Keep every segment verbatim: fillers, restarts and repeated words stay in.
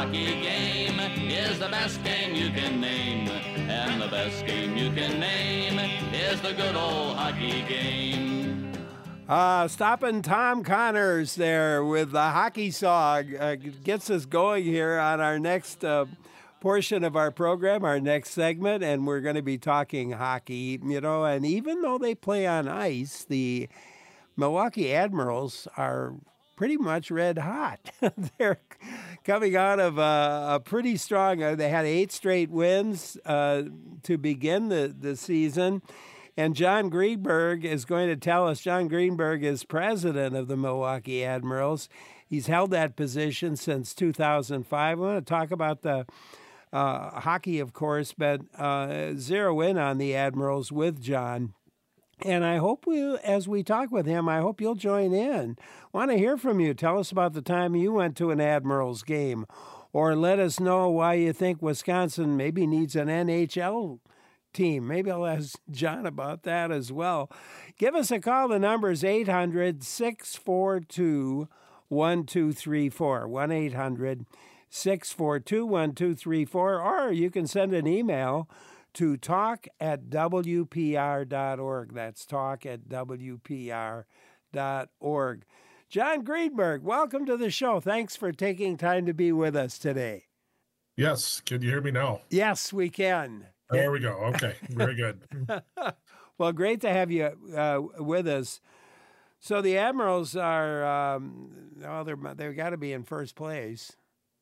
hockey game is the best game you can name. And the best game you can name is the good old hockey game. Uh, stopping Tom Connors there with the hockey song uh, gets us going here on our next uh, portion of our program, our next segment, and we're going to be talking hockey, you know, and even though they play on ice, the Milwaukee Admirals are pretty much red hot. They're coming out of a, a pretty strong, uh, they had eight straight wins uh, to begin the, the season. And John Greenberg is going to tell us. John Greenberg is president of the Milwaukee Admirals. He's held that position since two thousand five. I want to talk about the uh, hockey, of course, but uh, zero in on the Admirals with John. And I hope we, as we talk with him, I hope you'll join in. Want to hear from you. Tell us about the time you went to an Admirals game, or let us know why you think Wisconsin maybe needs an N H L team. Maybe I'll ask John about that as well. Give us a call. The number is eight hundred, six four two, one two three four, one eight hundred, six four two, one two three four, or you can send an email to talk at W P R dot org. That's talk at W P R dot org. John Greenberg, welcome to the show. Thanks for taking time to be with us today. Yes. Can you hear me now? Yes, we can. There we go. Okay. Very good. Well, great to have you uh, with us. So the Admirals are, um, well, they're, they've got to be in first place.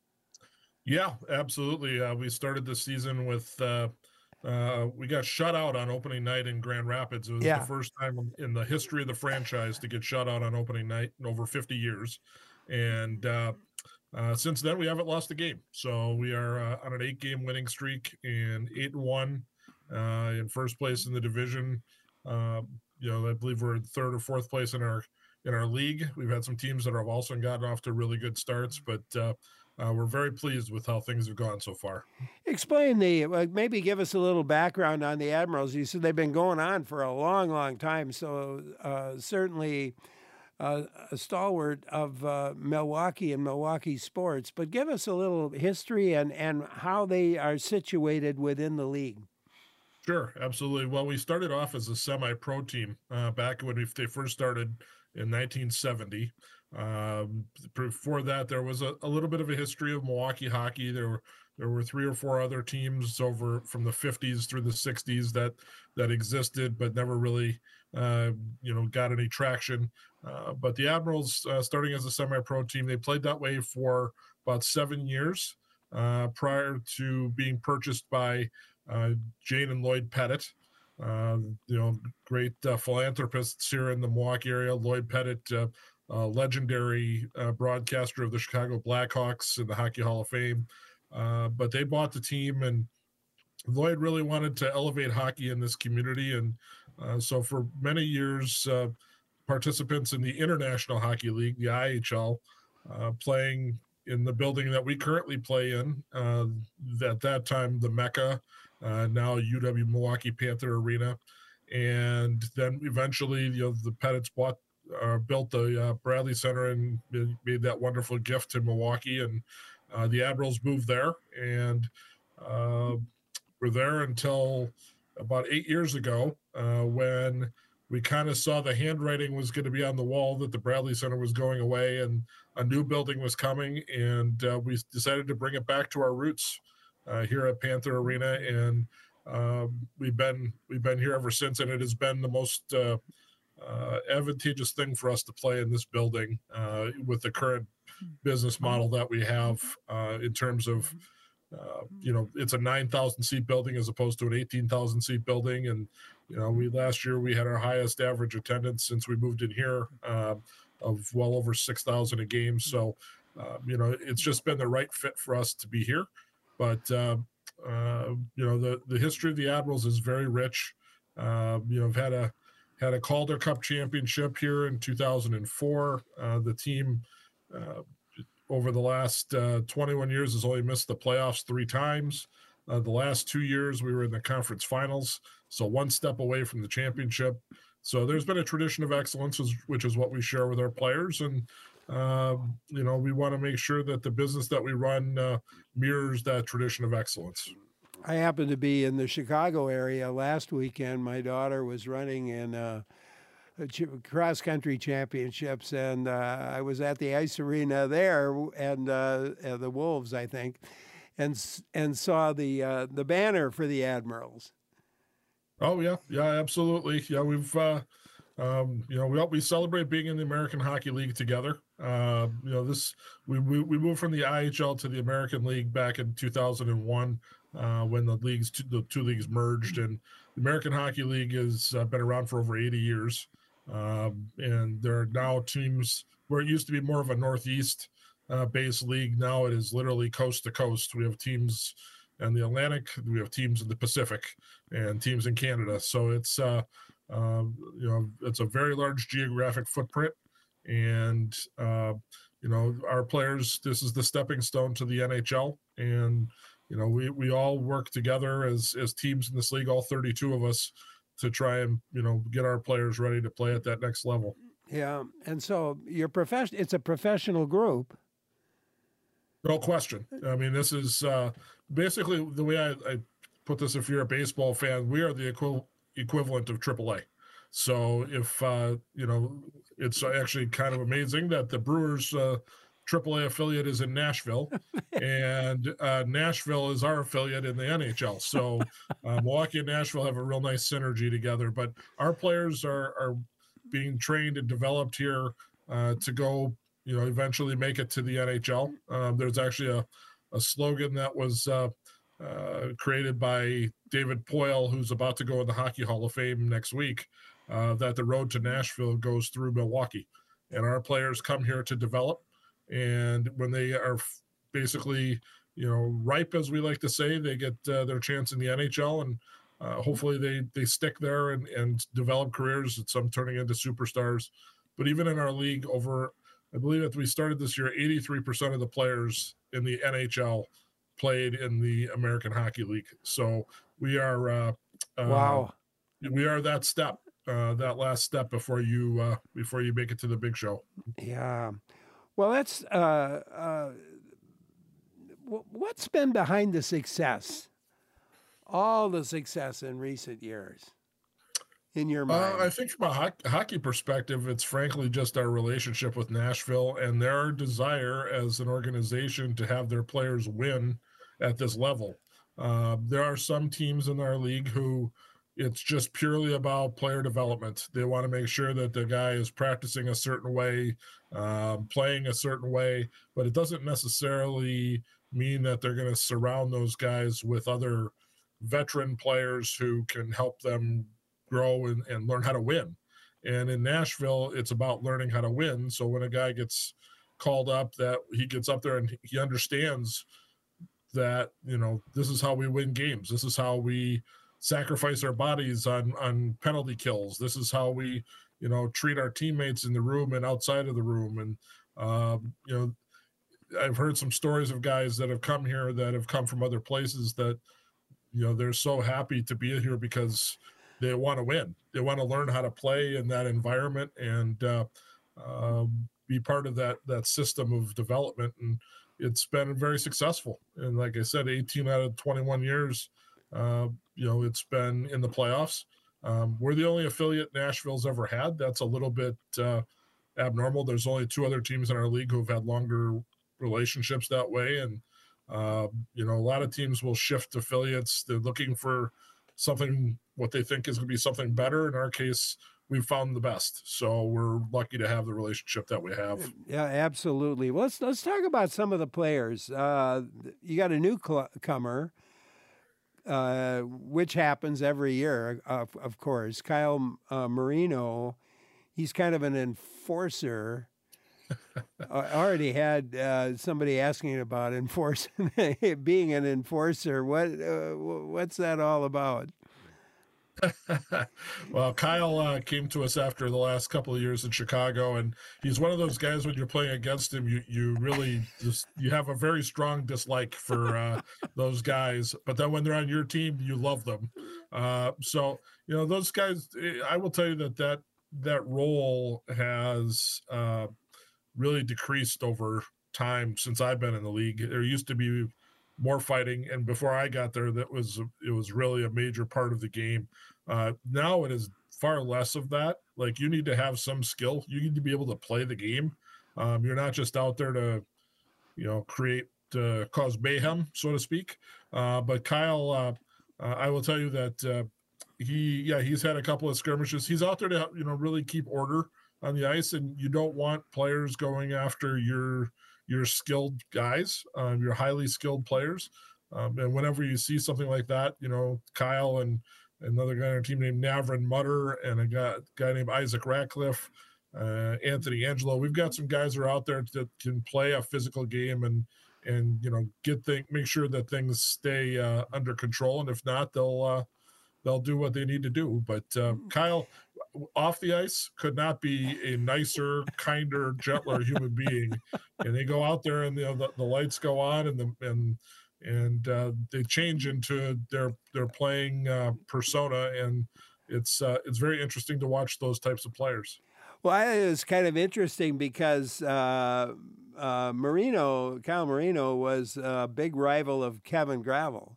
Yeah, absolutely. Uh, we started the season with, uh, uh, we got shut out on opening night in Grand Rapids. It was Yeah. the first time in the history of the franchise to get shut out on opening night in over fifty years. And uh, uh, since then, we haven't lost a game. So we are uh, on an eight-game winning streak and eight and one uh, in first place in the division. Uh, you know, I believe we're in third or fourth place in our in our league. We've had some teams that have also gotten off to really good starts, but uh, uh, we're very pleased with how things have gone so far. Explain the, uh, maybe give us a little background on the Admirals. You said they've been going on for a long, long time, so uh, certainly uh, a stalwart of uh, Milwaukee and Milwaukee sports. But give us a little history and, and how they are situated within the league. Sure, absolutely. Well, we started off as a semi-pro team uh, back when we, they first started in nineteen seventy. Um, before that, there was a, a little bit of a history of Milwaukee hockey. There were there were three or four other teams over from the fifties through the sixties that that existed, but never really uh, you know got any traction. Uh, but the Admirals, uh, starting as a semi-pro team, they played that way for about seven years uh, prior to being purchased by uh, Jane and Lloyd Pettit. Uh, you know, great uh, philanthropists here in the Milwaukee area. Lloyd Pettit, uh, uh, legendary uh, broadcaster of the Chicago Blackhawks in the Hockey Hall of Fame. Uh, but they bought the team, and Lloyd really wanted to elevate hockey in this community. And uh, so for many years, uh, participants in the International Hockey League, the I H L, uh, playing in the building that we currently play in, uh, at that time, the Mecca, Uh, now U W Milwaukee Panther Arena. And then eventually, you know, the Pettits bought, uh, built the uh, Bradley Center and made that wonderful gift to Milwaukee. And uh, the Admirals moved there, and uh, were there until about eight years ago uh, when we kind of saw the handwriting was going to be on the wall that the Bradley Center was going away and a new building was coming. And uh, we decided to bring it back to our roots Uh, here at Panther Arena, and um, we've been we've been here ever since, and it has been the most uh, uh, advantageous thing for us to play in this building uh, with the current business model that we have uh, in terms of uh, you know it's a nine thousand seat building as opposed to an eighteen thousand seat building, and you know we last year we had our highest average attendance since we moved in here uh, of well over six thousand a game. So uh, you know it's just been the right fit for us to be here. But, uh, uh, you know, the, the history of the Admirals is very rich. Uh, you know, I've had a, had a Calder Cup championship here in two thousand four. Uh, the team uh, over the last uh, twenty-one years has only missed the playoffs three times. Uh, the last two years we were in the conference finals, so one step away from the championship. So there's been a tradition of excellence, which is what we share with our players. And, um, you know, we want to make sure that the business that we run uh, mirrors that tradition of excellence. I happened to be in the Chicago area last weekend. My daughter was running in uh, cross country championships, and uh, I was at the ice arena there, and uh, uh, the Wolves, I think, and and saw the uh, the banner for the Admirals. Oh yeah, yeah, absolutely. Yeah, we've uh, um, you know we we celebrate being in the American Hockey League together. Uh, you know this we, we we moved from the I H L to the American League back in two thousand one. Uh, when the leagues, two, the two leagues merged, and the American Hockey League has uh, been around for over eighty years. Um, and there are now teams where it used to be more of a Northeast uh, based league. Now it is literally coast to coast. We have teams in the Atlantic, we have teams in the Pacific, and teams in Canada. So it's, uh, uh, you know, it's a very large geographic footprint. And, uh, you know, our players, this is the stepping stone to the N H L. And, you know, we, we all work together as, as teams in this league, all thirty-two of us, to try and, you know, get our players ready to play at that next level. Yeah. And so your profession, it's a professional group. No question. I mean, this is uh, basically the way I, I put this. If you're a baseball fan, we are the equi- equivalent of triple A. So if, uh, you know, it's actually kind of amazing that the Brewers uh, triple A affiliate is in Nashville, and uh, Nashville is our affiliate in the N H L. So uh, Milwaukee and Nashville have a real nice synergy together. But our players are are being trained and developed here uh, to go, you know, eventually make it to the N H L. Um, there's actually a, a slogan that was uh, uh, created by David Poile, who's about to go in the Hockey Hall of Fame next week, uh, that the road to Nashville goes through Milwaukee. And our players come here to develop. And when they are basically, you know, ripe, as we like to say, they get uh, their chance in the N H L, and uh, hopefully they they stick there and, and develop careers, and some turning into superstars. But even in our league, over, I believe that we started this year, eighty-three percent of the players in the N H L played in the American Hockey League. So we are, uh, uh, wow, we are that step, uh, that last step before you uh, before you make it to the big show. Yeah. Well, that's uh, uh, what's been behind the success, all the success in recent years, in your mind? Uh, I think from a ho- hockey perspective, it's frankly just our relationship with Nashville and their desire as an organization to have their players win at this level. Uh, there are some teams in our league who it's just purely about player development. They want to make sure that the guy is practicing a certain way, um, playing a certain way, but it doesn't necessarily mean that they're going to surround those guys with other veteran players who can help them grow and, and learn how to win. And in Nashville, it's about learning how to win. So when a guy gets called up, that he gets up there and he understands that, you know, this is how we win games. This is how we sacrifice our bodies on on penalty kills. This is how we, you know, treat our teammates in the room and outside of the room. And um, you know, I've heard some stories of guys that have come here that have come from other places that, you know, they're so happy to be here because they want to win. They want to learn how to play in that environment and uh, uh, be part of that that system of development. And it's been very successful. And like I said, eighteen out of twenty-one years. Uh, you know, it's been in the playoffs. Um, we're the only affiliate Nashville's ever had. That's a little bit uh, abnormal. There's only two other teams in our league who've had longer relationships that way. And, uh, you know, a lot of teams will shift affiliates. They're looking for something, what they think is going to be something better. In our case, we've found the best. So we're lucky to have the relationship that we have. Yeah, absolutely. Well, let's, let's talk about some of the players. Uh, you got a newcomer. Uh, which happens every year, uh, of course. Kyle uh, Marino, he's kind of an enforcer. I already had uh, somebody asking about enforcing, being an enforcer. What uh, what's that all about? Well, Kyle uh, came to us after the last couple of years in Chicago, and he's one of those guys when you're playing against him, you you really just you have a very strong dislike for uh, those guys. But then when they're on your team, you love them. Uh, so you know those guys. I will tell you that that that role has uh, really decreased over time since I've been in the league. There used to be more fighting, and before I got there, that was it was really a major part of the game. Uh, now it is far less of that. Like, you need to have some skill. You need to be able to play the game. Um, you're not just out there to, you know, create, uh, cause mayhem, so to speak. Uh, but Kyle, uh, uh, I will tell you that uh, he, yeah, he's had a couple of skirmishes. He's out there to, you know, really keep order on the ice, and you don't want players going after your your skilled guys, um, your highly skilled players. Um, and whenever you see something like that, you know, Kyle and another guy on our team named Navrin Mutter and a guy, guy named Isaac Ratcliffe, uh, Anthony Angelo. We've got some guys that are out there that can play a physical game and, and, you know, get things, make sure that things stay uh, under control. And if not, they'll, uh, they'll do what they need to do. But uh, Kyle, off the ice, could not be a nicer, kinder, gentler human being. And they go out there, and you know, the, the lights go on, and the and and uh, they change into their their playing uh, persona, and it's uh, it's very interesting to watch those types of players. Well, it was kind of interesting because uh, uh, Marino, Kyle Marino, was a big rival of Kevin Gravel.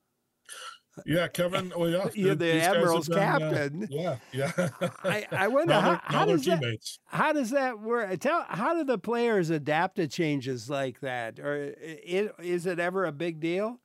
Yeah, Kevin. Well, yeah, you're the Admiral's been, captain. Uh, yeah, yeah. I, I wonder now how, how does that teammates. how does that work? Tell how do the players adapt to changes like that, or it, is it ever a big deal?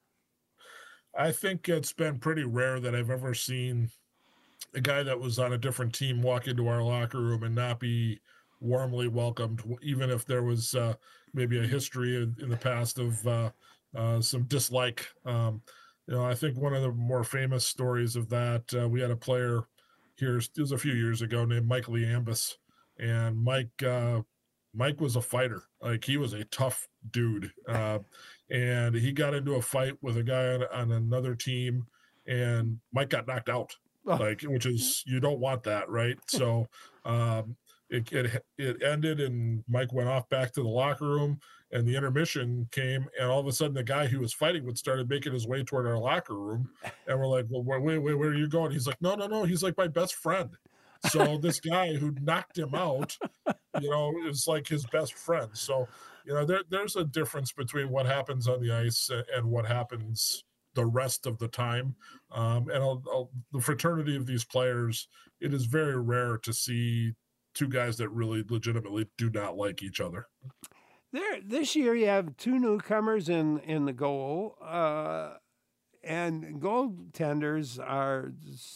I think it's been pretty rare that I've ever seen a guy that was on a different team walk into our locker room and not be warmly welcomed, even if there was uh, maybe a history in, in the past of uh, uh, some dislike. Um, You know, I think one of the more famous stories of that, uh, we had a player here, it was a few years ago, named Mike Liambus. And Mike uh, Mike was a fighter. Like, he was a tough dude. Uh, and he got into a fight with a guy on, on another team, and Mike got knocked out. Like, which is, you don't want that, right? So um, it, it it ended, and Mike went off back to the locker room, and the intermission came, and all of a sudden the guy who was fighting with started making his way toward our locker room, and we're like, well, wait, wait, where are you going? He's like, no, no, no. He's like my best friend. So this guy who knocked him out, you know, is like his best friend. So, you know, there there's a difference between what happens on the ice and what happens the rest of the time. Um, and I'll, I'll, the fraternity of these players, it is very rare to see two guys that really legitimately do not like each other. There, this year you have two newcomers in, in the goal, uh, and goaltenders are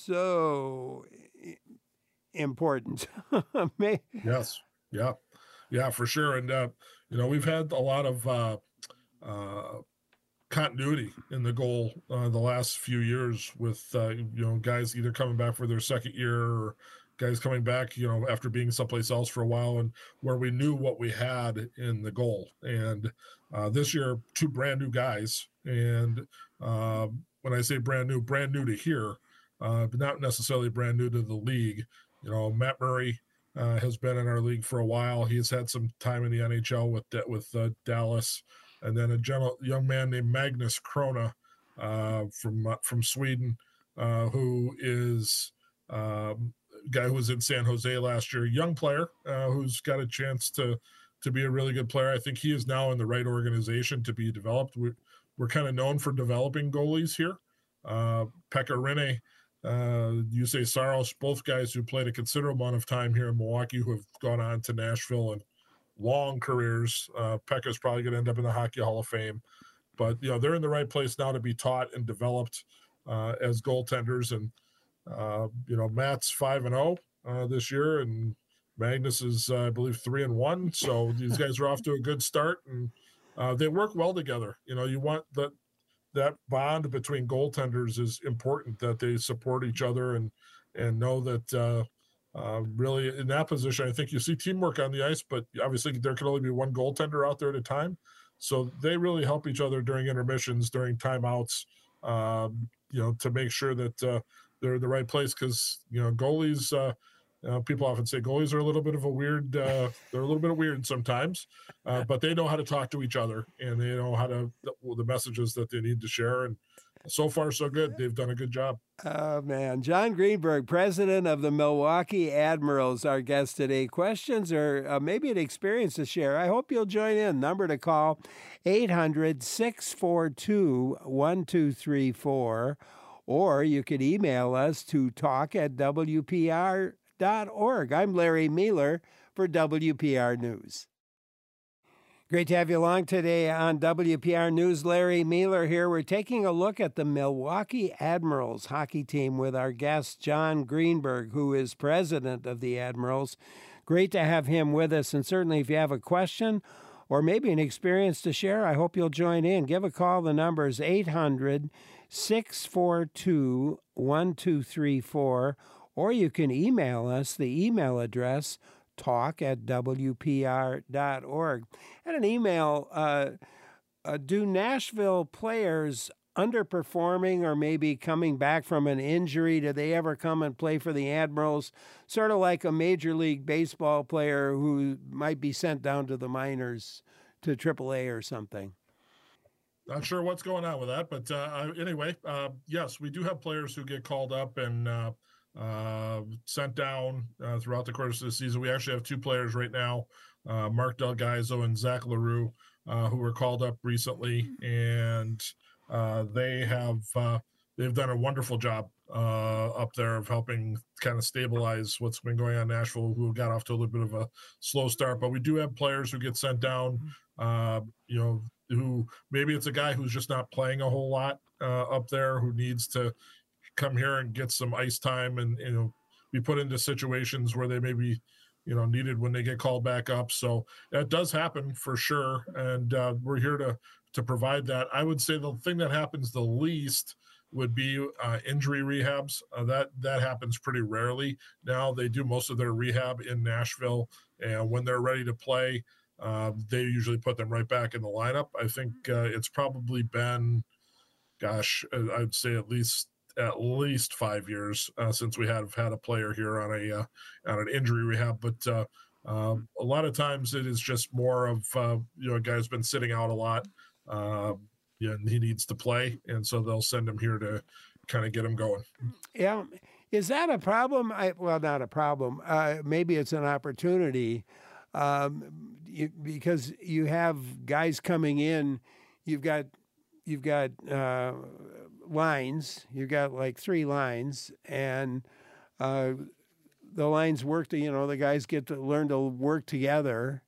so important. Yes, yeah, yeah, for sure. And uh, you know, we've had a lot of uh, uh, continuity in the goal uh, the last few years with uh, you know, guys either coming back for their second year or guys coming back, you know, after being someplace else for a while, and where we knew what we had in the goal. And uh, this year, two brand new guys. And uh, when I say brand new, brand new to here, uh, but not necessarily brand new to the league. You know, Matt Murray uh, has been in our league for a while. He's had some time in the N H L with with uh, Dallas. And then a gentle, young man named Magnus Krona uh, from uh, from Sweden, uh, who is um, a guy who was in San Jose last year, young player uh, who's got a chance to to be a really good player. I think he is now in the right organization to be developed. We're, we're kind of known for developing goalies here. Uh, Pekka Rinne, uh, Jussi Saros, both guys who played a considerable amount of time here in Milwaukee, who have gone on to Nashville and long careers. Uh, Pekka's probably going to end up in the Hockey Hall of Fame, but you know, they're in the right place now to be taught and developed uh, as goaltenders. And uh, you know, Matt's five and zero uh, this year, and Magnus is, uh, I believe, three and one. So these guys are off to a good start, and uh, they work well together. You know, you want that that bond between goaltenders is important, that they support each other and and know that. Uh, Uh, really, in that position, I think you see teamwork on the ice, but obviously there can only be one goaltender out there at a time. So they really help each other during intermissions, during timeouts, um, you know, to make sure that uh, they're in the right place. Because, you know, goalies, uh, you know, people often say goalies are a little bit of a weird, uh, they're a little bit weird sometimes, uh, but they know how to talk to each other, and they know how to, the, the messages that they need to share. And so far so good. They've done a good job. Oh, man. John Greenberg, president of the Milwaukee Admirals, our guest today. Questions or uh, maybe an experience to share? I hope you'll join in. Number to call, eight hundred, six four two, one two three four. Or you could email us to talk at W P R dot org. I'm Larry Mueller for W P R News. Great to have you along today on W P R News. Larry Mueller here. We're taking a look at the Milwaukee Admirals hockey team with our guest, John Greenberg, who is president of the Admirals. Great to have him with us. And certainly if you have a question or maybe an experience to share, I hope you'll join in. Give a call. The number is eight hundred, six four two, one two three four. Or you can email us. The email address, talk at W P R dot org. And an email, uh, uh, do Nashville players underperforming or maybe coming back from an injury, do they ever come and play for the Admirals? Sort of like a Major League Baseball player who might be sent down to the minors, to triple A or something. Not sure what's going on with that, but uh, anyway, uh, yes, we do have players who get called up and uh, uh, sent down uh, throughout the course of the season. We actually have two players right now, uh, Mark Delgaizo and Zach LaRue, uh, who were called up recently, and uh, they have uh, they've done a wonderful job uh, up there of helping kind of stabilize what's been going on in Nashville, who got off to a little bit of a slow start. But we do have players who get sent down, uh, you know, who maybe it's a guy who's just not playing a whole lot uh, up there, who needs to come here and get some ice time and, you know, be put into situations where they maybe, you know, needed when they get called back up. So that does happen for sure. And uh, we're here to, to provide that. I would say the thing that happens the least would be uh, injury rehabs. Uh, that, that happens pretty rarely. Now they do most of their rehab in Nashville, and when they're ready to play, uh, they usually put them right back in the lineup. I think uh, it's probably been, gosh, I'd say at least at least five years uh, since we have had a player here on a uh, on an injury rehab. But uh, uh, a lot of times it is just more of uh, you know, a guy's been sitting out a lot, uh, and he needs to play, and so they'll send him here to kind of get him going. Yeah, is that a problem? I, well, not a problem. Uh, maybe it's an opportunity. Um, you, because you have guys coming in, you've got you've got uh, lines, you've got like three lines, and uh, the lines work to, you know, the guys get to learn to work together,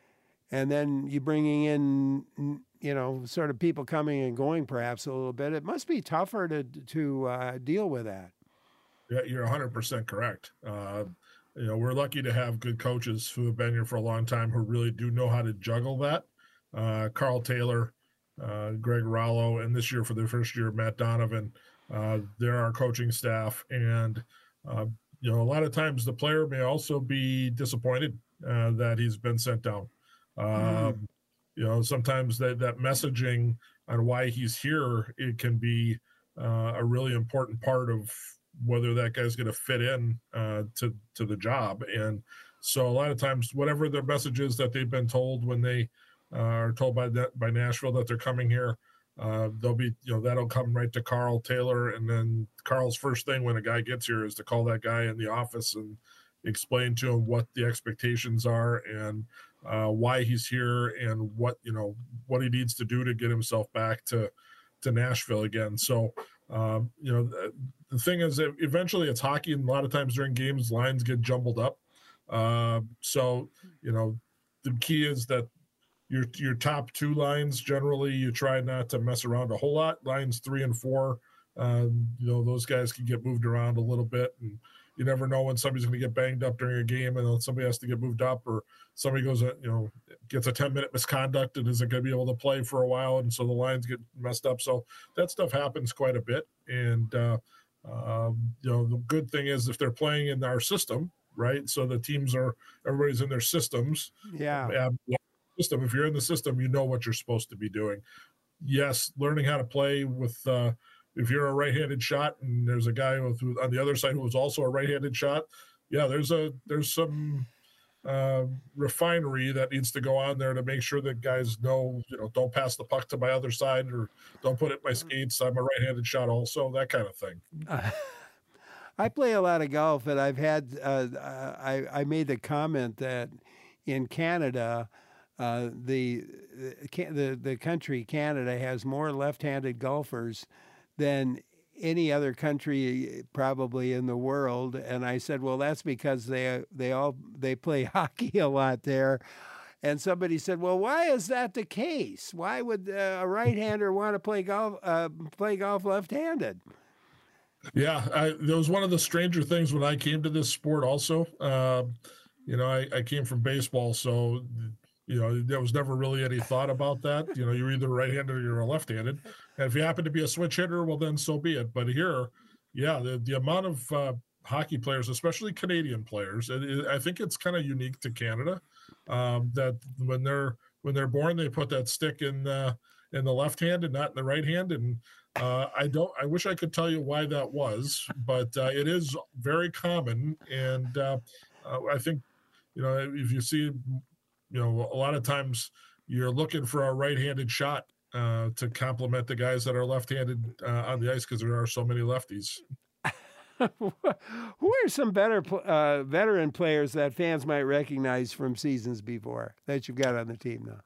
and then you bringing in, you know, sort of people coming and going perhaps a little bit. It must be tougher to to uh, deal with that. Yeah, you're one hundred percent correct. Uh, You know, we're lucky to have good coaches who have been here for a long time who really do know how to juggle that. Uh, Carl Taylor, uh, Greg Rollo, and this year for the first year, Matt Donovan. Uh, they're our coaching staff. And, uh, you know, a lot of times the player may also be disappointed uh, that he's been sent down. Um, mm. You know, sometimes that, that messaging on why he's here, it can be uh, a really important part of whether that guy's going to fit in uh, to, to the job. And so a lot of times, whatever their message is that they've been told when they uh, are told by that, by Nashville that they're coming here, uh, they'll be, you know, that'll come right to Carl Taylor. And then Carl's first thing when a guy gets here is to call that guy in the office and explain to him what the expectations are and uh, why he's here and what, you know, what he needs to do to get himself back to, to Nashville again. So, um, you know, the, the thing is that eventually it's hockey, and a lot of times during games, lines get jumbled up. Uh, so, you know, the key is that your your top two lines, generally, you try not to mess around a whole lot. Lines three and four, um, you know, those guys can get moved around a little bit, and you never know when somebody's going to get banged up during a game, and then somebody has to get moved up, or somebody goes, you know, gets a ten minute misconduct and isn't going to be able to play for a while, and so the lines get messed up. So that stuff happens quite a bit, and uh, um, you know, the good thing is if they're playing in our system, right? So the teams are, everybody's in their systems. Yeah. System. If you're in the system, you know what you're supposed to be doing. Yes, learning how to play with. Uh, if you're a right-handed shot and there's a guy with, on the other side who was also a right-handed shot, yeah, there's a there's some uh, refinery that needs to go on there to make sure that guys know, you know, don't pass the puck to my other side or don't put it in my skates. I'm a right-handed shot also, that kind of thing. Uh, I play a lot of golf, and I've had, uh, I, I made the comment that in Canada, uh, the, the, the country, Canada, has more left-handed golfers than any other country probably in the world. And I said, well, that's because they, they all, they play hockey a lot there. And somebody said, well, why is that the case? Why would uh, a right-hander want to play golf, uh, play golf left-handed? Yeah, I, that was one of the stranger things when I came to this sport also. Uh, you know, I, I came from baseball, so, you know, there was never really any thought about that. You know, you're either right-handed or you're a left-handed. And if you happen to be a switch hitter, well, then so be it. But here, yeah, the, the amount of uh, hockey players, especially Canadian players, it, it, I think it's kind of unique to Canada um, that when they're when they're born, they put that stick in uh, in the left hand and not in the right hand. And uh, I don't. I wish I could tell you why that was, but uh, it is very common. And uh, uh, I think, you know, if you see, you know, a lot of times you're looking for a right-handed shot uh, to complement the guys that are left-handed uh, on the ice because there are so many lefties. Who are some better uh, veteran players that fans might recognize from seasons before that you've got on the team now?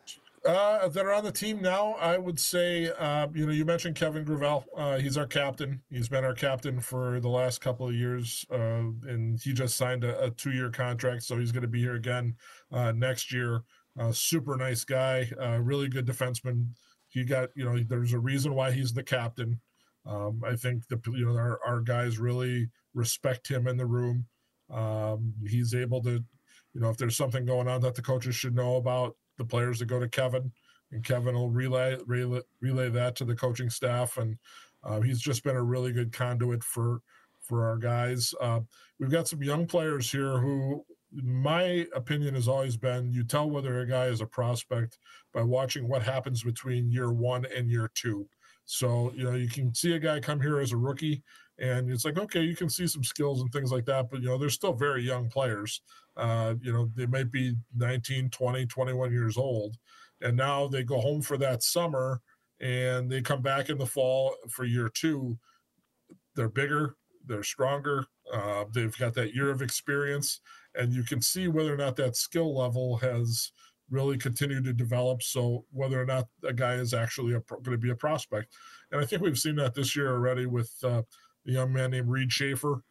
Uh, that are on the team now, I would say, uh, you know, you mentioned Kevin Gravel. Uh, he's our captain. He's been our captain for the last couple of years, uh, and he just signed a, a two-year contract, so he's going to be here again uh, next year. Uh, super nice guy, uh, really good defenseman. He got, you know, there's a reason why he's the captain. Um, I think the you know our, our guys really respect him in the room. Um, he's able to, you know, if there's something going on that the coaches should know about, the players that go to Kevin, and Kevin will relay relay, relay that to the coaching staff. And uh, he's just been a really good conduit for for our guys. Uh, we've got some young players here who, my opinion has always been, you tell whether a guy is a prospect by watching what happens between year one and year two. So, you know, you can see a guy come here as a rookie and it's like, okay, you can see some skills and things like that, but, you know, they're still very young players. Uh, you know, they might be nineteen, twenty, twenty-one years old. And now they go home for that summer and they come back in the fall for year two. They're bigger, they're stronger. Uh, they've got that year of experience, and you can see whether or not that skill level has really continued to develop. So whether or not a guy is actually going to be a prospect. And I think we've seen that this year already with uh, a young man named Reed Schaefer.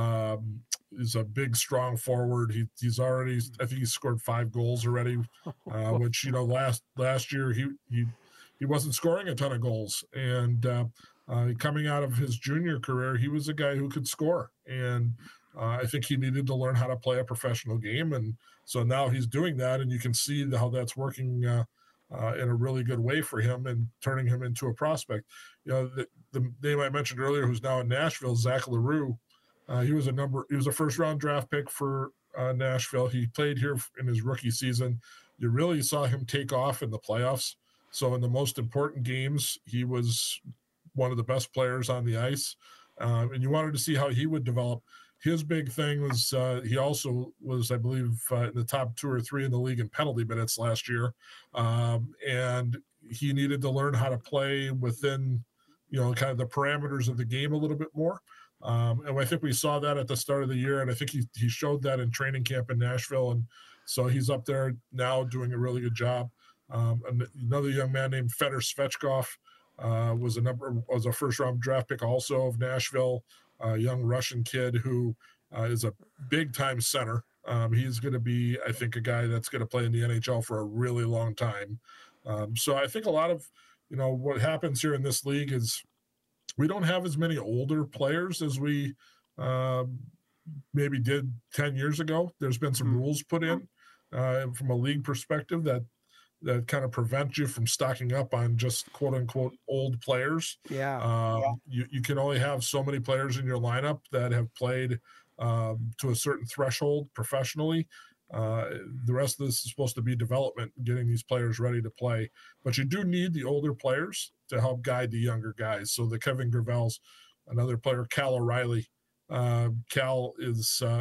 Um, he's a big, strong forward. He, he's already, I think he's scored five goals already, uh, which, you know, last, last year he, he, he wasn't scoring a ton of goals. And uh, uh, coming out of his junior career, he was a guy who could score. And uh, I think he needed to learn how to play a professional game. And so now he's doing that, and you can see how that's working uh, uh, in a really good way for him and turning him into a prospect. You know, the, the name I mentioned earlier, who's now in Nashville, Zach LaRue. Uh, he was a number. He was a first-round draft pick for uh, Nashville. He played here in his rookie season. You really saw him take off in the playoffs. So in the most important games, he was one of the best players on the ice, uh, and you wanted to see how he would develop. His big thing was uh, he also was, I believe, uh, in the top two or three in the league in penalty minutes last year, um, and he needed to learn how to play within, you know, kind of the parameters of the game a little bit more. Um, and I think we saw that at the start of the year, and I think he he showed that in training camp in Nashville, and so he's up there now doing a really good job. Um, another young man named Fedor Svechkov uh, was a number was a first round draft pick also of Nashville, a young Russian kid who uh, is a big time center. Um, he's going to be, I think, a guy that's going to play in the N H L for a really long time. Um, so I think a lot of, you know, what happens here in this league is we don't have as many older players as we um, maybe did ten years ago. There's been some rules put in uh, from a league perspective that that kind of prevent you from stocking up on just quote unquote old players. Yeah. Um, yeah. You, you can only have so many players in your lineup that have played um, to a certain threshold professionally. Uh, the rest of this is supposed to be development, getting these players ready to play. But you do need the older players to help guide the younger guys. So the Kevin Gravels, another player, Cal O'Reilly. Uh, Cal is uh,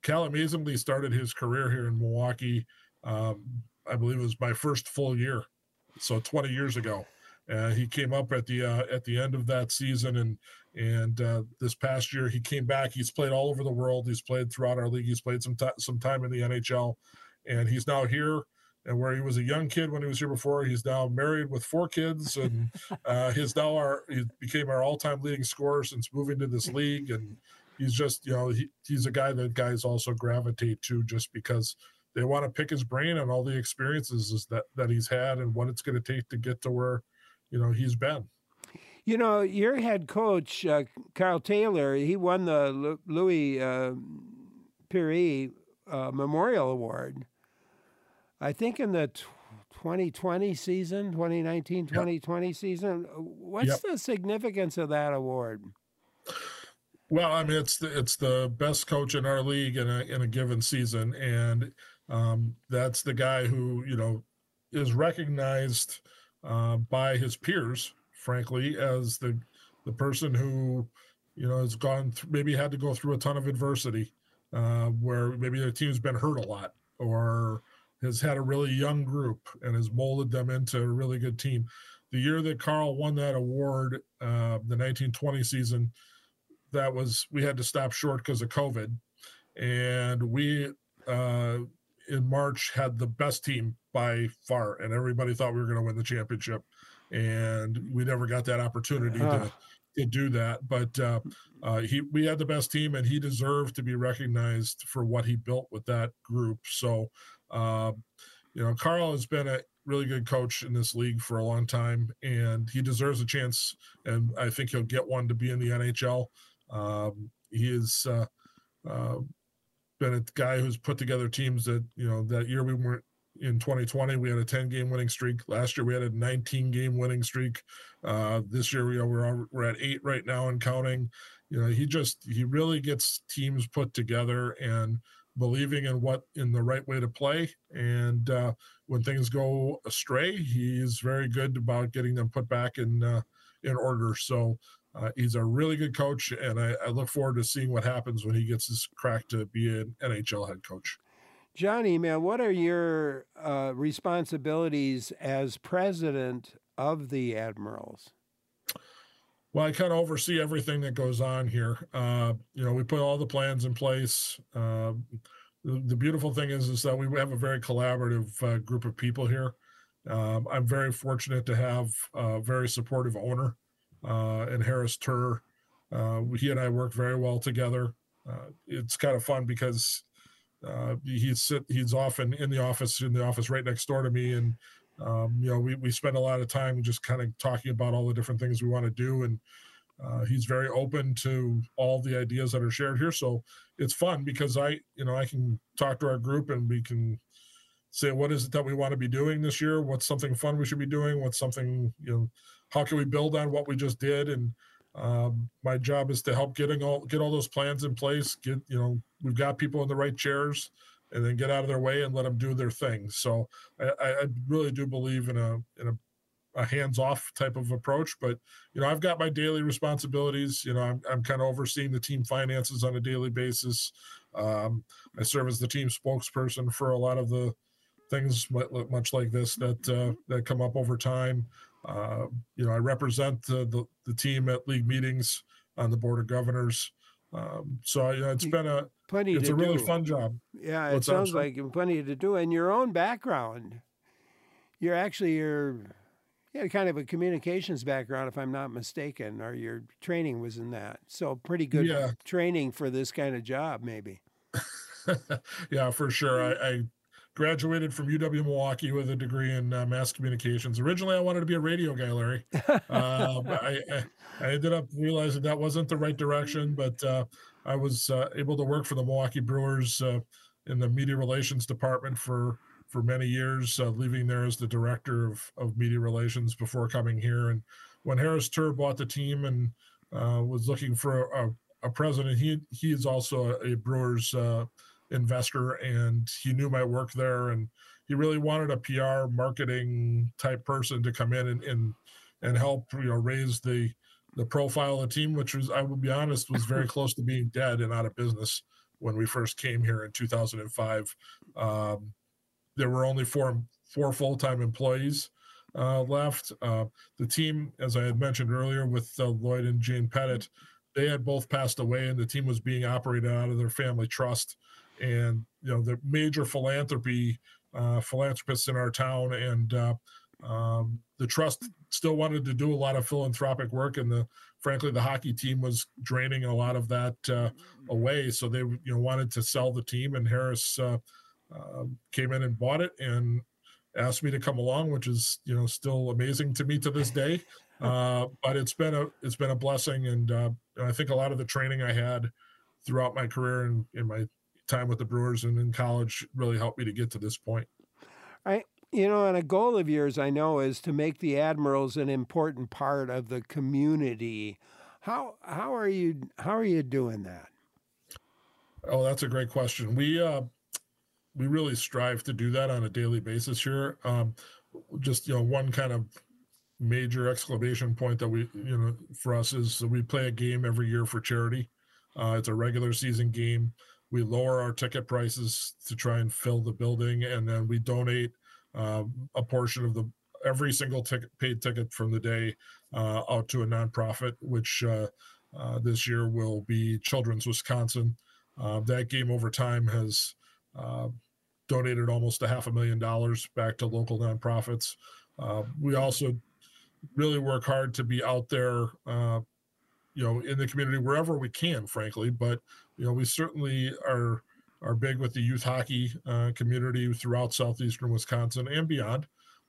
Cal amazingly started his career here in Milwaukee. Um, I believe it was my first full year, so twenty years ago. Uh, he came up at the uh, at the end of that season, and and uh, this past year he came back. He's played all over the world. He's played throughout our league. He's played some t- some time in the N H L, and he's now here. And where he was a young kid when he was here before, he's now married with four kids, and uh, he's now our he became our all-time leading scorer since moving to this league. And he's just, you know, he, he's a guy that guys also gravitate to just because they want to pick his brain on all the experiences that that he's had and what it's going to take to get to where, you know, he's been. You know, your head coach, uh, Carl Taylor, he won the L- Louis uh, Piri uh, Memorial Award, I think in the t- twenty twenty season, twenty nineteen twenty twenty yep. season. What's yep. the significance of that award? Well, I mean, it's the, it's the best coach in our league in a, in a given season. And um, that's the guy who, you know, is recognized uh, by his peers, frankly, as the the person who, you know, has gone th- maybe had to go through a ton of adversity, uh, where maybe their team's been hurt a lot, or has had a really young group and has molded them into a really good team. The year that Carl won that award, uh, the nineteen twenty season, that was, we had to stop short because of COVID. And we, uh, in March, had the best team by far, and everybody thought we were going to win the championship. And we never got that opportunity to, to do that. But uh, uh, he, we had the best team, and he deserved to be recognized for what he built with that group. So, uh, you know, Carl has been a really good coach in this league for a long time, and he deserves a chance. And I think he'll get one to be in the N H L. Um, he has uh, uh, been a guy who's put together teams that, you know, that year we weren't in twenty twenty, we had a ten game winning streak. Last year we had a nineteen game winning streak. Uh, this year, you know, we're, we're at eight right now and counting. You know, he just, he really gets teams put together and believing in what, in the right way to play. And uh, when things go astray, he's very good about getting them put back in, uh, in order. So, Uh, he's a really good coach, and I, I look forward to seeing what happens when he gets his crack to be an N H L head coach. Johnny, man, what are your uh, responsibilities as president of the Admirals? Well, I kind of oversee everything that goes on here. Uh, you know, we put all the plans in place. Uh, the, the beautiful thing is, is that we have a very collaborative uh, group of people here. Um, I'm very fortunate to have a very supportive owner. Uh, and Harris Turr, uh, he and I work very well together. Uh, it's kind of fun because uh, he's sit, he's often in the office, in the office right next door to me, and um, you know, we we spend a lot of time just kind of talking about all the different things we want to do, and uh, he's very open to all the ideas that are shared here. So it's fun because I, you know, I can talk to our group and we can say, what is it that we want to be doing this year? What's something fun we should be doing? What's something, you know, how can we build on what we just did? And um, my job is to help getting all, get all those plans in place. Get, you know, we've got people in the right chairs, and then get out of their way and let them do their thing. So I, I really do believe in a, in a, a hands-off type of approach, but, you know, I've got my daily responsibilities. You know, I'm, I'm kind of overseeing the team finances on a daily basis. Um, I serve as the team spokesperson for a lot of the things much like this that, uh, that come up over time. Uh, you know, I represent uh, the, the team at league meetings on the board of governors. Um, so, you know, it's been a, plenty it's to a really do. fun job. Yeah, it What's sounds that? like plenty to do. And your own background, you're actually, you're, you had kind of a communications background, if I'm not mistaken, or your training was in that. So pretty good Yeah. training for this kind of job, maybe. Yeah, for sure. I, I graduated from U W Milwaukee with a degree in uh, mass communications. Originally, I wanted to be a radio guy, Larry. um, I, I, I ended up realizing that wasn't the right direction, but uh, I was uh, able to work for the Milwaukee Brewers uh, in the media relations department for for many years, uh, leaving there as the director of, of media relations before coming here. And when Harris Turr bought the team and uh, was looking for a, a president, he he is also a, a Brewers uh, investor, and he knew my work there, and he really wanted a P R marketing type person to come in and and, and help, you know, raise the the profile of the team, which was, I will be honest, was very close to being dead and out of business. when we first came here in two thousand five. Um, there were only four four full-time employees uh, left. Uh, the team, as I had mentioned earlier, with uh, Lloyd and Jane Pettit, they had both passed away, and the team was being operated out of their family trust. And you know, the major philanthropy uh, philanthropists in our town, and uh, um, the trust still wanted to do a lot of philanthropic work, and the frankly the hockey team was draining a lot of that uh, away. So they you know wanted to sell the team, and Harris uh, uh, came in and bought it and asked me to come along, which is you know still amazing to me to this day. Uh, but it's been a it's been a blessing, and uh, I think a lot of the training I had throughout my career and in my time with the Brewers and in college really helped me to get to this point. I, you know, and a goal of yours, I know, is to make the Admirals an important part of the community. How how are you how are you doing that? Oh, that's a great question. We uh, we really strive to do that on a daily basis here. Um, just you know, one kind of major exclamation point that we you know for us is we play a game every year for charity. Uh, it's a regular season game. We lower our ticket prices to try and fill the building, and then we donate uh, a portion of the every single ticket paid ticket from the day uh, out to a nonprofit, which uh, uh, this year will be Children's Wisconsin. Uh, that game over time has uh, donated almost a half a million dollars back to local nonprofits. Uh, we also really work hard to be out there, uh, you know, in the community wherever we can, frankly. But you know, we certainly are are big with the youth hockey uh, community throughout southeastern Wisconsin and beyond.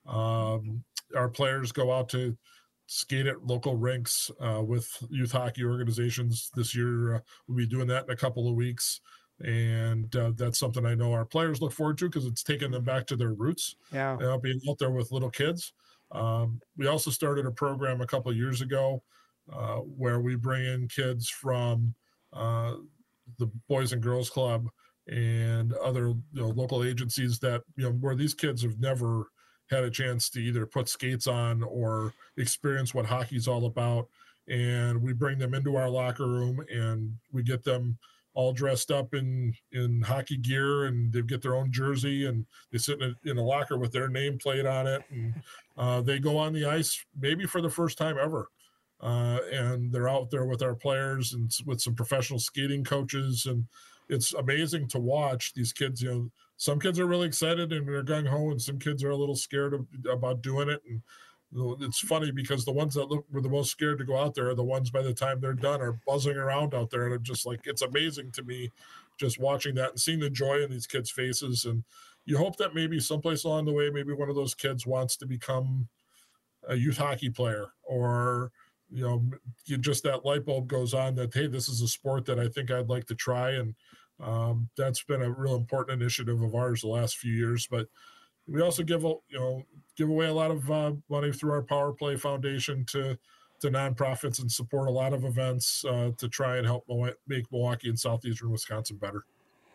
Um, our players go out to skate at local rinks uh, with youth hockey organizations. This year, uh, we'll be doing that in a couple of weeks. And uh, that's something I know our players look forward to because it's taken them back to their roots. Yeah. Uh, being out there with little kids. Um, we also started a program a couple of years ago uh, where we bring in kids from uh, the Boys and Girls Club and other you know, local agencies that, you know, where these kids have never had a chance to either put skates on or experience what hockey's all about. And we bring them into our locker room and we get them all dressed up in, in hockey gear, and they get their own jersey, and they sit in a, in a locker with their name plate on it. And uh, they go on the ice maybe for the first time ever. Uh, and they're out there with our players and with some professional skating coaches. And it's amazing to watch these kids. You know, some kids are really excited and they're gung ho, and some kids are a little scared of, about doing it. And it's funny because the ones that look were the most scared to go out there are the ones by the time they're done are buzzing around out there. And I'm just like, it's amazing to me just watching that and seeing the joy in these kids' faces. And you hope that maybe someplace along the way, maybe one of those kids wants to become a youth hockey player, or, you know, you just that light bulb goes on that, hey, this is a sport that I think I'd like to try. And um, that's been a real important initiative of ours the last few years. But we also give, you know, give away a lot of uh, money through our Power Play Foundation to to nonprofits and support a lot of events uh, to try and help make Milwaukee and southeastern Wisconsin better.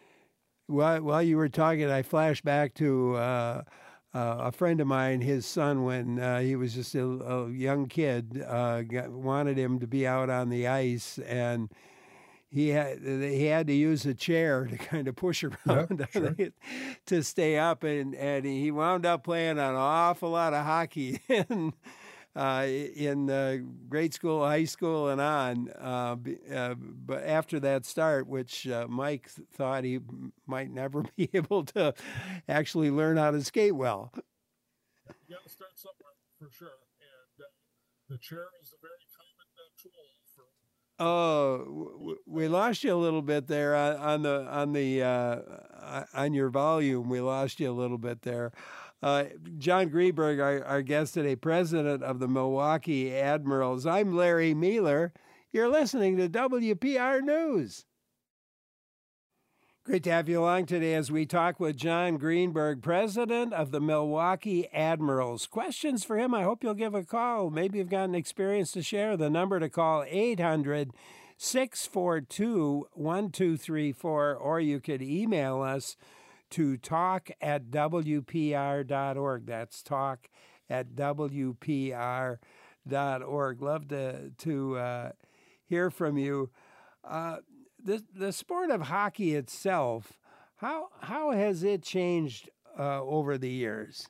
While, while you were talking, I flashed back to uh, uh, a friend of mine, his son, when uh, he was just a, a young kid, uh, got, wanted him to be out on the ice, and he had he had to use a chair to kind of push around yeah, sure. to stay up, and, and he wound up playing an awful lot of hockey in uh, in uh, grade school, high school, and on. Uh, uh, but after that start, which uh, Mike thought he might never be able to actually learn how to skate well. You got to start somewhere for sure, and uh, the chair is a very common uh, tool. Oh, we lost you a little bit there on, on the on the uh, on your volume. We lost you a little bit there. Uh, John Greenberg, our, our guest today, president of the Milwaukee Admirals. I'm Larry Mueller. You're listening to W P R News. Great to have you along today as we talk with John Greenberg, president of the Milwaukee Admirals. Questions for him? I hope you'll give a call. Maybe you've got an experience to share. The number to call, eight hundred, six four two, one two three four, or you could email us to talk at W P R dot org. That's talk at W P R dot org. Love to, to uh, hear from you. Uh, the the sport of hockey itself, how how has it changed uh, over the years?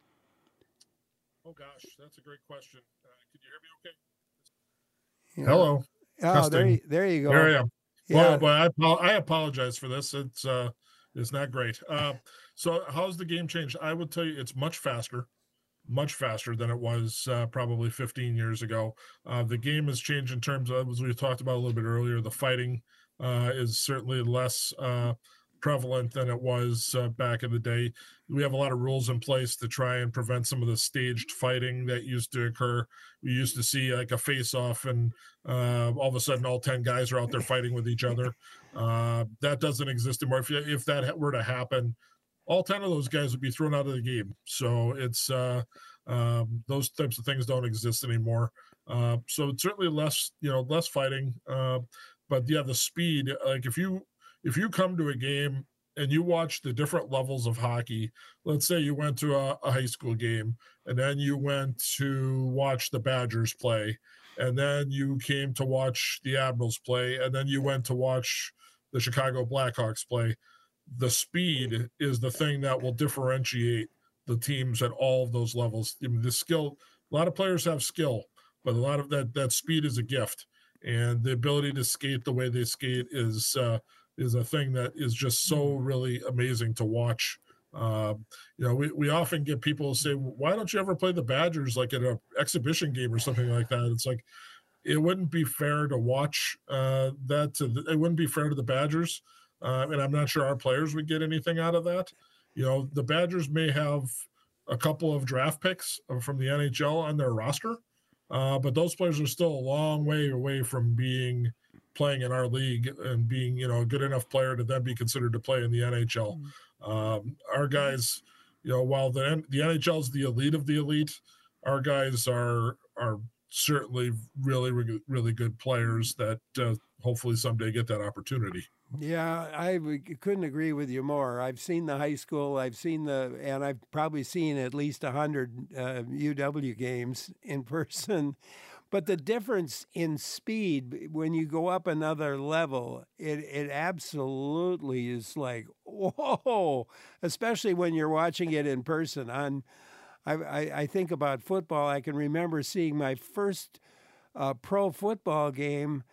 Oh gosh, that's a great question. Uh, can you hear me okay? Yeah. Hello. Oh, there Testing. you, there you go. There I am. Yeah. Well, but I apo- I apologize for this. It's uh it's not great. Uh, so how's the game changed? I would tell you it's much faster, much faster than it was uh, probably fifteen years ago. Uh, the game has changed in terms of, as we talked about a little bit earlier, the fighting uh, is certainly less uh, prevalent than it was uh, back in the day. We have a lot of rules in place to try and prevent some of the staged fighting that used to occur. We used to see like a face-off, and uh, all of a sudden, all ten guys are out there fighting with each other. Uh, that doesn't exist anymore. If, if that were to happen, all ten of those guys would be thrown out of the game. So it's uh, um, those types of things don't exist anymore. Uh, so it's certainly less, you know, less fighting. Uh, but yeah, the speed. Like if you if you come to a game and you watch the different levels of hockey, let's say you went to a, a high school game and then you went to watch the Badgers play, and then you came to watch the Admirals play, and then you went to watch the Chicago Blackhawks play. The speed is the thing that will differentiate the teams at all of those levels. I mean, the skill, a lot of players have skill, but a lot of that that speed is a gift, and the ability to skate the way they skate is uh, is a thing that is just so really amazing to watch. Uh, you know, we, we often get people say, why don't you ever play the Badgers like at an exhibition game or something like that? It's like, it wouldn't be fair to watch uh, that. To the, it wouldn't be fair to the Badgers. Uh, and I'm not sure our players would get anything out of that. You know, the Badgers may have a couple of draft picks from the N H L on their roster, uh, but those players are still a long way away from being playing in our league and being, you know, a good enough player to then be considered to play in the N H L. Um, our guys, you know, while the the N H L is the elite of the elite, our guys are are certainly really, really good players that uh, hopefully someday get that opportunity. Yeah, I couldn't agree with you more. I've seen the high school, I've seen the, and I've probably seen at least a hundred uh, U W games in person. But the difference in speed when you go up another level, it it absolutely is like, whoa! Especially when you're watching it in person. On, I I, I think about football. I can remember seeing my first uh, pro football game.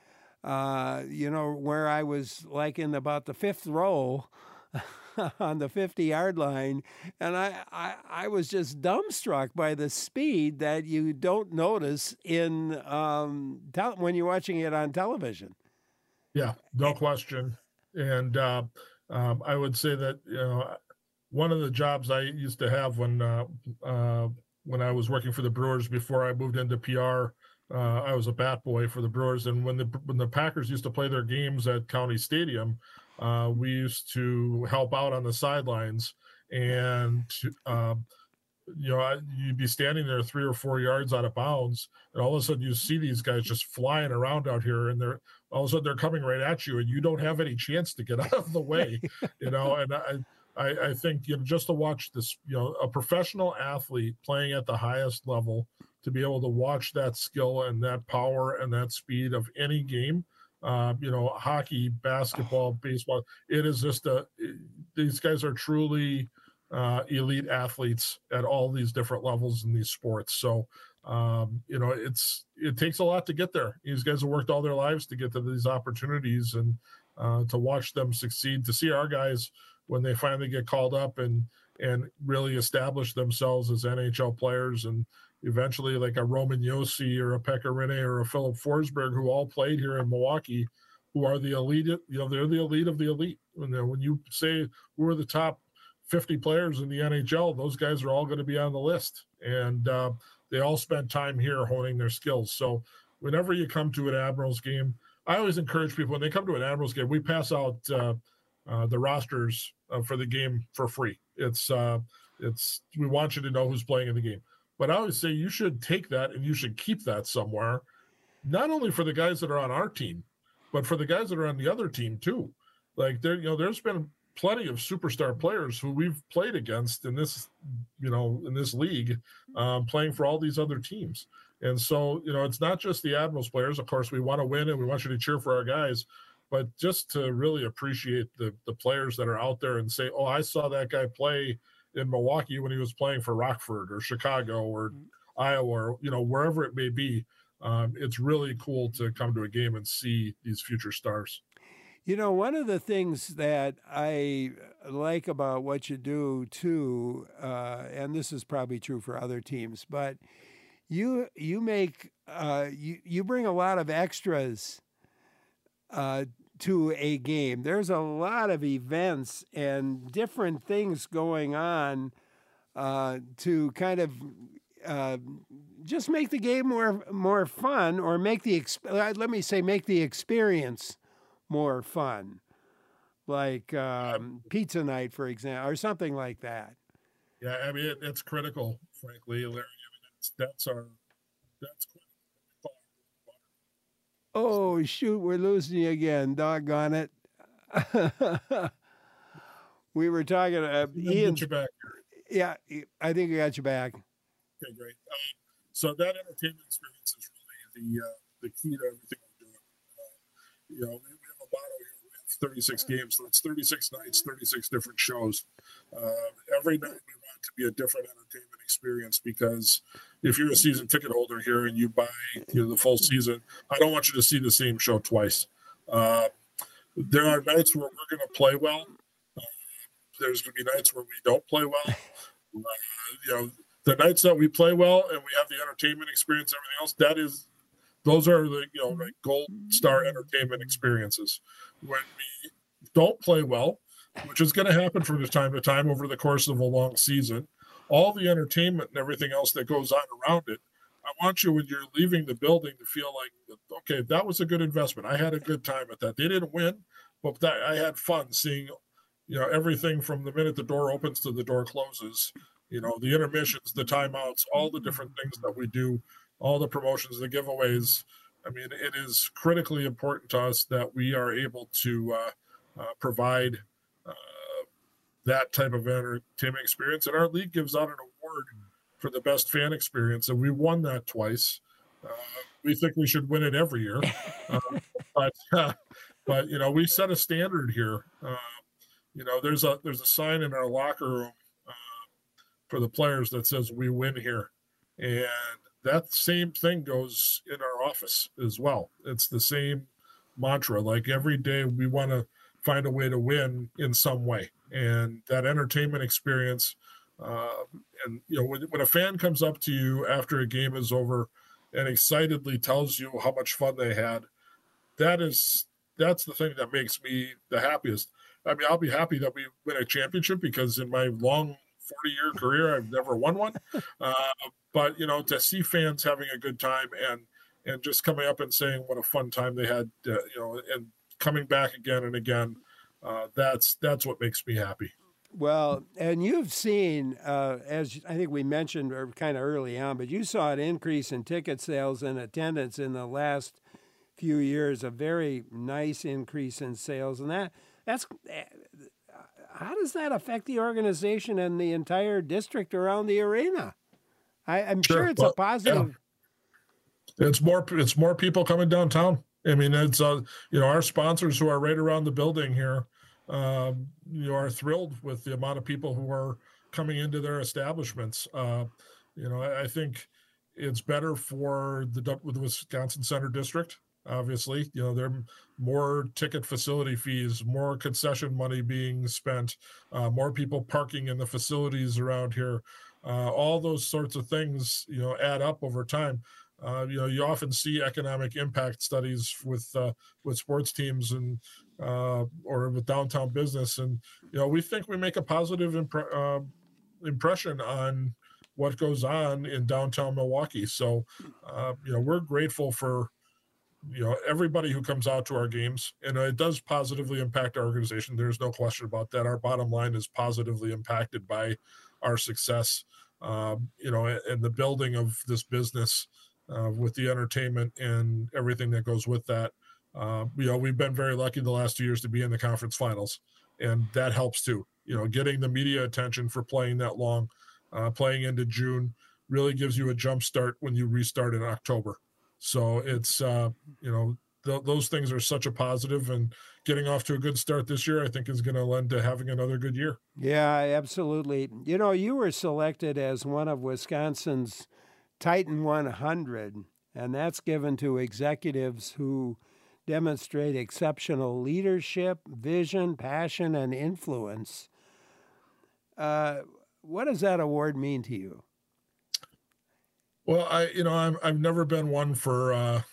Uh, you know, where I was like in about the fifth row on the fifty-yard line, and I, I, I was just dumbstruck by the speed that you don't notice in um, tel- when you're watching it on television. Yeah, no question. And uh, um, I would say that, you know, one of the jobs I used to have when uh, uh, when I was working for the Brewers before I moved into P R, Uh, I was a bat boy for the Brewers, and when the when the Packers used to play their games at County Stadium, uh, we used to help out on the sidelines, and uh, you know, you'd be standing there three or four yards out of bounds, and all of a sudden you see these guys just flying around out here, and they're all of a sudden they're coming right at you, and you don't have any chance to get out of the way, you know. And I, I, I think, you know, just to watch this, you know, a professional athlete playing at the highest level, to be able to watch that skill and that power and that speed of any game, uh, you know, hockey, basketball, baseball, it is just a, these guys are truly uh, elite athletes at all these different levels in these sports. So, um, you know, it's, it takes a lot to get there. These guys have worked all their lives to get to these opportunities, and uh, to watch them succeed, to see our guys when they finally get called up and, and really establish themselves as N H L players, and eventually like a Roman Josi or a Pekka Rinne or a Philip Forsberg, who all played here in Milwaukee, who are the elite, you know, they're the elite of the elite. When, when you say who are the top fifty players in the N H L, those guys are all going to be on the list. And uh, they all spent time here honing their skills. So whenever you come to an Admirals game, I always encourage people, when they come to an Admirals game, we pass out uh, uh, the rosters uh, for the game for free. It's, uh, it's, we want you to know who's playing in the game. But I always say you should take that and you should keep that somewhere, not only for the guys that are on our team, but for the guys that are on the other team too. Like there, you know, there's been plenty of superstar players who we've played against in this, you know, in this league, um, playing for all these other teams. And so, you know, it's not just the Admirals players. Of course, we want to win and we want you to cheer for our guys, but just to really appreciate the the players that are out there and say, oh, I saw that guy play in Milwaukee when he was playing for Rockford or Chicago or Iowa, or, you know, wherever it may be. Um, it's really cool to come to a game and see these future stars. You know, one of the things that I like about what you do too, uh, and this is probably true for other teams, but you you make uh, you you bring a lot of extras uh, to a game. There's a lot of events and different things going on uh, to kind of uh, just make the game more more fun, or make the exp- let me say make the experience more fun, like um, pizza night, for example, or something like that. Yeah, I mean, it, it's critical, frankly, Larry. I mean, that's, that's our, that's Oh, shoot, we're losing you again. Doggone it. We were talking, uh, Ian. Get you back. Yeah, I think I got you back. Okay, great. Um, so that entertainment experience is really the, uh, the key to everything we're doing. Uh, you know, we, we have a motto here. We have thirty-six games, so it's thirty-six nights, thirty-six different shows. Uh, every night we want it to be a different entertainment experience, because if you're a season ticket holder here and you buy, you know, the full season, I don't want you to see the same show twice. Uh, there are nights where we're going to play well. Uh, there's going to be nights where we don't play well. Uh, you know, the nights that we play well and we have the entertainment experience, everything else, that is, those are the, you know, like gold star entertainment experiences. When we don't play well, which is going to happen from time to time over the course of a long season, all the entertainment and everything else that goes on around it, I want you, when you're leaving the building, to feel like, okay, that was a good investment. I had a good time at that. They didn't win, but that, I had fun seeing, you know, everything from the minute the door opens to the door closes, you know, the intermissions, the timeouts, all the different things that we do, all the promotions, the giveaways. I mean, it is critically important to us that we are able to uh, uh, provide uh, that type of entertainment experience. And our league gives out an award for the best fan experience, and we won that twice. Uh, we think we should win it every year. Uh, but, uh, but, you know, we set a standard here. Uh, you know, there's a there's a sign in our locker room uh, for the players that says "We win here," and that same thing goes in our office as well. It's the same mantra. Like, every day we want to find a way to win in some way, and that entertainment experience. Uh, and you know, when when a fan comes up to you after a game is over and excitedly tells you how much fun they had, that is that's the thing that makes me the happiest. I mean, I'll be happy that we win a championship, because in my long forty-year career, I've never won one. Uh, but, you know, to see fans having a good time and and just coming up and saying what a fun time they had, uh, you know, and coming back again and again, uh, that's that's what makes me happy. Well, and you've seen, uh, as I think we mentioned kind of early on, but you saw an increase in ticket sales and attendance in the last few years, a very nice increase in sales. And that that's how does that affect the organization and the entire district around the arena? I, I'm sure, sure it's well, a positive. Yeah. It's more. It's more people coming downtown. I mean, it's uh, you know, our sponsors who are right around the building here, um, you know, are thrilled with the amount of people who are coming into their establishments. Uh, you know, I, I think it's better for the, the Wisconsin Center District. Obviously, you know, there are more ticket facility fees, more concession money being spent, uh, more people parking in the facilities around here. Uh, all those sorts of things, you know, add up over time. Uh, you know, you often see economic impact studies with uh, with sports teams and uh, or with downtown business, and you know, we think we make a positive impre- uh, impression on what goes on in downtown Milwaukee. So, uh, you know, we're grateful for, you know, everybody who comes out to our games, and it does positively impact our organization. There's no question about that. Our bottom line is positively impacted by our success, um, you know, and the building of this business uh, with the entertainment and everything that goes with that. Uh, you know, we've been very lucky the last two years to be in the conference finals, and that helps too. You know, getting the media attention for playing that long, uh, playing into June, really gives you a jump start when you restart in October. So it's, uh, you know, th- those things are such a positive, and getting off to a good start this year, I think, is going to lend to having another good year. Yeah, absolutely. You know, you were selected as one of Wisconsin's Titan one hundred, and that's given to executives who demonstrate exceptional leadership, vision, passion, and influence. Uh, what does that award mean to you? Well, I, you know, I'm, I've never been one for uh,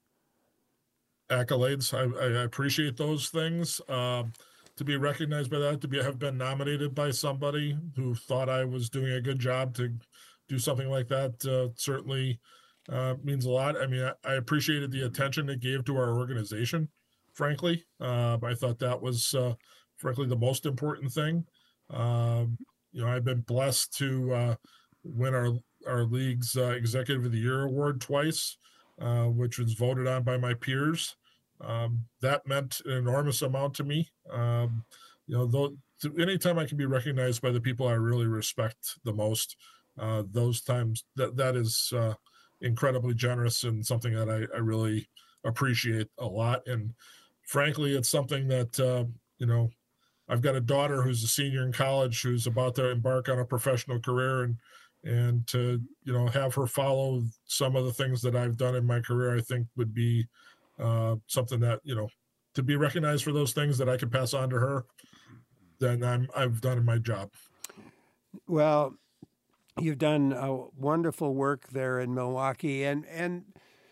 accolades. I, I appreciate those things. Um, to be recognized by that, to be have been nominated by somebody who thought I was doing a good job to do something like that uh, certainly uh, means a lot. I mean, I, I appreciated the attention it gave to our organization, frankly. Uh, I thought that was, uh, frankly, the most important thing. Um, you know, I've been blessed to uh, win our our league's uh, Executive of the Year award twice, uh, which was voted on by my peers. Um, that meant an enormous amount to me. Um, you know, though, anytime I can be recognized by the people I really respect the most, uh, those times that that is uh, incredibly generous and something that I, I really appreciate a lot. And frankly, it's something that, uh, you know, I've got a daughter who's a senior in college who's about to embark on a professional career, and and to, you know, have her follow some of the things that I've done in my career, I think would be uh, something that, you know, to be recognized for those things that I could pass on to her, then I'm, I've done my job. Well, you've done a wonderful work there in Milwaukee. And, and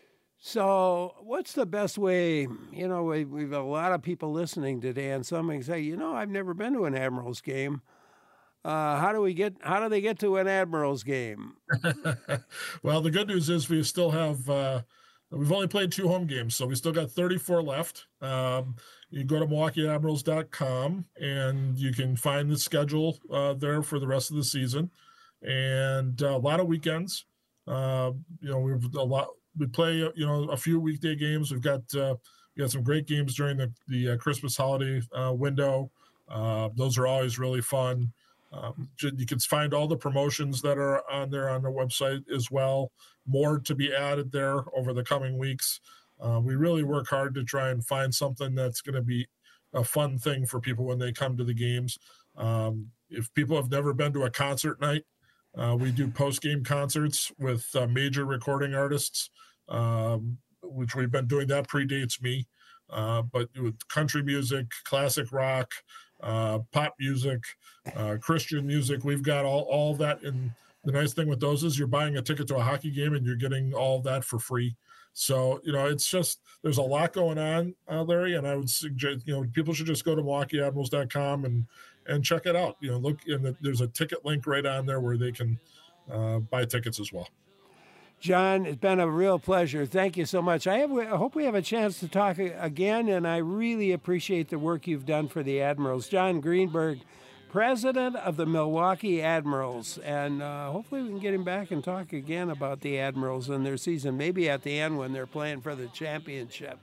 so what's the best way, you know, we, we've a lot of people listening today, and some may say, you know, I've never been to an Admirals game. Uh, how do we get? How do they get to an Admirals game? Well, the good news is we still have. Uh, we've only played two home games, so we still got thirty-four left. Um, you go to Milwaukee Admirals dot com and you can find the schedule uh, there for the rest of the season, and uh, a lot of weekends. Uh, you know, we've a lot. We play. You know, a few weekday games. We've got uh, we got some great games during the the uh, Christmas holiday uh, window. Uh, those are always really fun. Um, you can find all the promotions that are on there on the website as well. More to be added there over the coming weeks. Uh, we really work hard to try and find something that's going to be a fun thing for people when they come to the games. Um, if people have never been to a concert night, uh, we do post-game concerts with uh, major recording artists, um, which we've been doing. That predates me. Uh, but with country music, classic rock, uh, pop music, uh, Christian music, we've got all, all that. And the nice thing with those is you're buying a ticket to a hockey game and you're getting all that for free. So, you know, it's just, there's a lot going on, uh, Larry, and I would suggest, you know, people should just go to Milwaukee Admirals dot com and, and check it out. You know, look, and the, there's a ticket link right on there where they can uh, buy tickets as well. John, it's been a real pleasure. Thank you so much. I, have, I hope we have a chance to talk again, and I really appreciate the work you've done for the Admirals. John Greenberg, president of the Milwaukee Admirals, and uh, hopefully we can get him back and talk again about the Admirals and their season, maybe at the end when they're playing for the championship.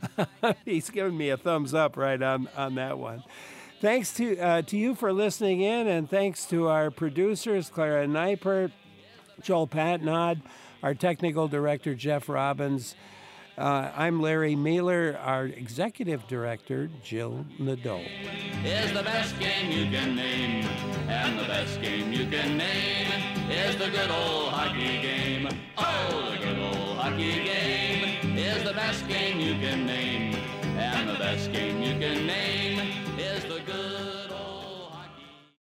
He's giving me a thumbs up right on, on that one. Thanks to, uh, to you for listening in, and thanks to our producers, Clara Neipert, Joel Patnod, our technical director, Jeff Robbins. Uh, I'm Larry Mealer, our executive director, Jill Nadeau. Is the best game you can name, and the best game you can name is the good old hockey game. Oh, the good old hockey game is the best game you can name, and the best game